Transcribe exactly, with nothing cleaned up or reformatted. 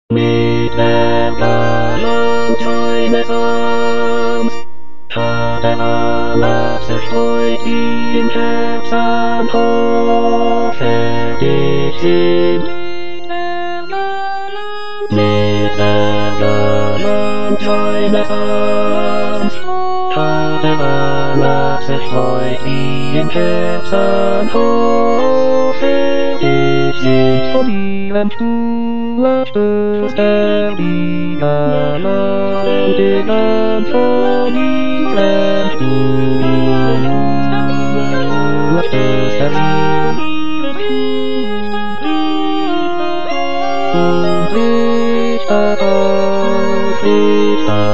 Meet them, gallant, join the arms. Had an alas, a floyd in caps and hawk, headed in. Meet them, gallant, join the arms. Had an alas, a floyd in caps and hawk, headed in. Toddy and two letters, Ellie gallant, and Toddy and two letters, Ellie. Complete the complete the